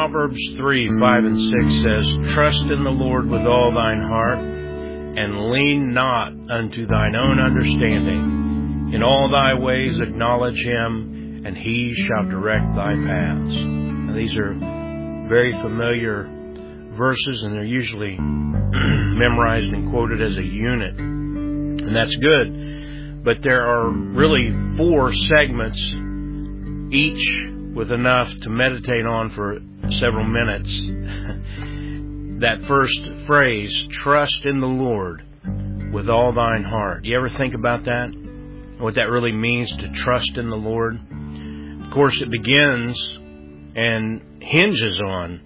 Proverbs 3:5 and 6 says, Trust in the Lord with all thine heart, and lean not unto thine own understanding. In all thy ways acknowledge him, and he shall direct thy paths. Now, these are very familiar verses, and they're usually memorized and quoted as a unit, and that's good. But there are really 4 segments, each with enough to meditate on for several minutes. That first phrase, trust in the Lord with all thine heart. You ever think about that? What that really means to trust in the Lord? Of course, it begins and hinges on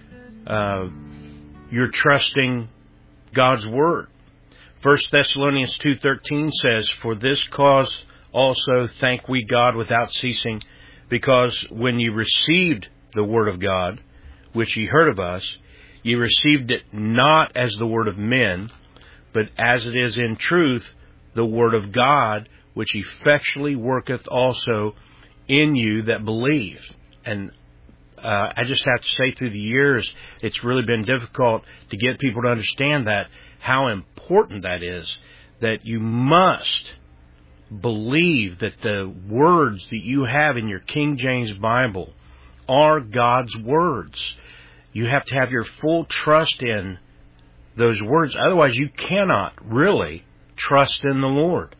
you're trusting God's Word. 1 Thessalonians 2:13 says, For this cause also thank we God without ceasing, because when ye received the Word of God, which ye heard of us, ye received it not as the word of men, but as it is in truth the Word of God, which effectually worketh also in you that believe. And I just have to say, through the years, it's really been difficult to get people to understand that, how important that is, that you must believe that the words that you have in your King James Bible are God's words. You have to have your full trust in those words. Otherwise, you cannot really trust in the Lord.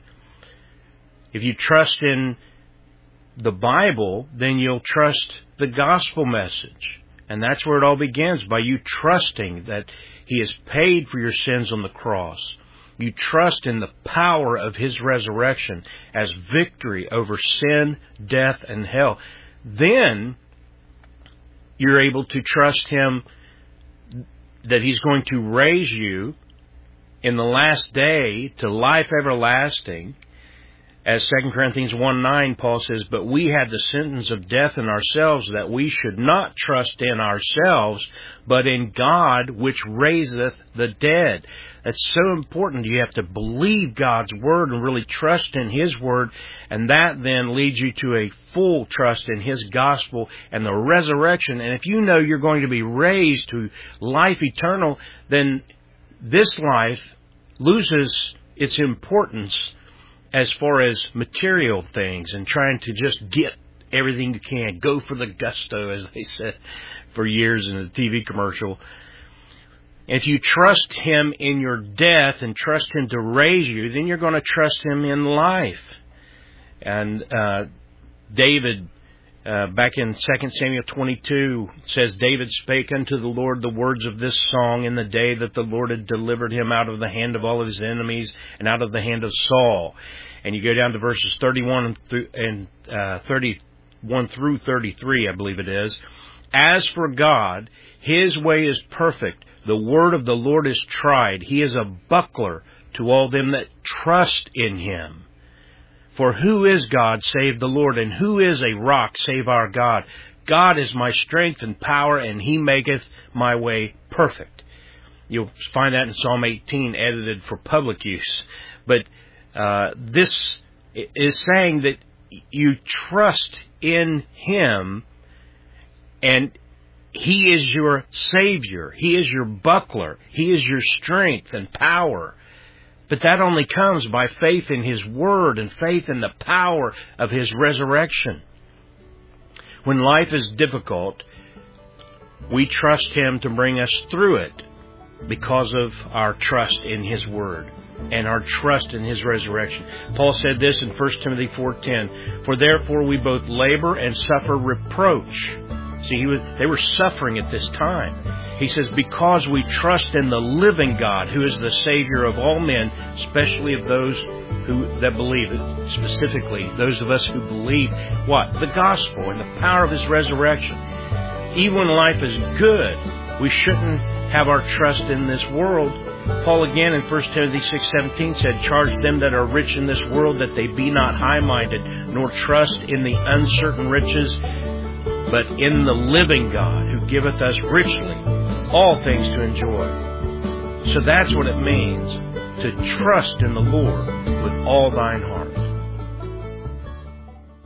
If you trust in the Bible, then you'll trust the gospel message. And that's where it all begins, by you trusting that He has paid for your sins on the cross. You trust in the power of His resurrection as victory over sin, death, and hell. Then you're able to trust Him that He's going to raise you in the last day to life everlasting. As 2 Corinthians 1:9, Paul says, But we had the sentence of death in ourselves, that we should not trust in ourselves, but in God, which raiseth the dead. That's so important. You have to believe God's Word and really trust in His Word, and that then leads you to a full trust in His gospel and the resurrection. And if you know you're going to be raised to life eternal, then this life loses its importance as far as material things and trying to just get everything you can. Go for the gusto, as they said for years in the TV commercial. If you trust Him in your death and trust Him to raise you, then you're going to trust Him in life. And David, back in 2 Samuel 22, says, David spake unto the Lord the words of this song in the day that the Lord had delivered him out of the hand of all of his enemies and out of the hand of Saul. And you go down to verses 31 through 33, I believe it is. As for God, His way is perfect. The word of the Lord is tried. He is a buckler to all them that trust in Him. For who is God save the Lord, and who is a rock save our God? God is my strength and power, and He maketh my way perfect. You'll find that in Psalm 18, edited for public use. But this is saying that you trust in Him, and He is your Savior. He is your buckler. He is your strength and power. But that only comes by faith in His Word and faith in the power of His resurrection. When life is difficult, we trust Him to bring us through it because of our trust in His Word and our trust in His resurrection. Paul said this in 1 Timothy 4:10, For therefore we both labor and suffer reproach. See, they were suffering at this time. He says, because we trust in the living God, who is the Savior of all men, especially of those that believe, specifically those of us who believe what? The gospel and the power of His resurrection. Even when life is good, we shouldn't have our trust in this world. Paul again in 1 Timothy 6:17 said, Charge them that are rich in this world that they be not high-minded, nor trust in the uncertain riches, but in the living God, who giveth us richly all things to enjoy. So that's what it means to trust in the Lord with all thine heart.